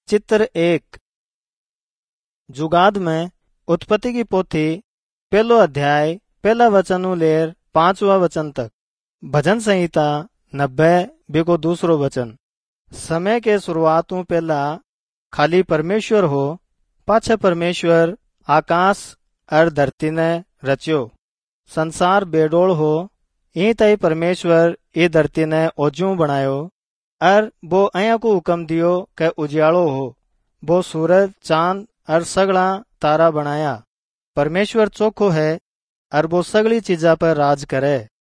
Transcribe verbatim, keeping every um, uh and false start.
चित्र एक। जुगाद में उत्पत्ति की पोथी पहलो अध्याय पहला वचन उ लेर पांचवा वचन तक। भजन संहिता नब्बे बेको दूसरो वचन। समय के शुरुआत उ पहला खाली परमेश्वर हो, पाछे परमेश्वर आकाश और धरती ने रच्यो। संसार बेडोल हो, ई तई परमेश्वर ई धरती ने ओजू बनायो और वो अया को हुक्म दियो के उजियालो हो। वो सूरज चांद और सगला तारा बनाया। परमेश्वर चोखो है और वो सगली चीजा पर राज करे।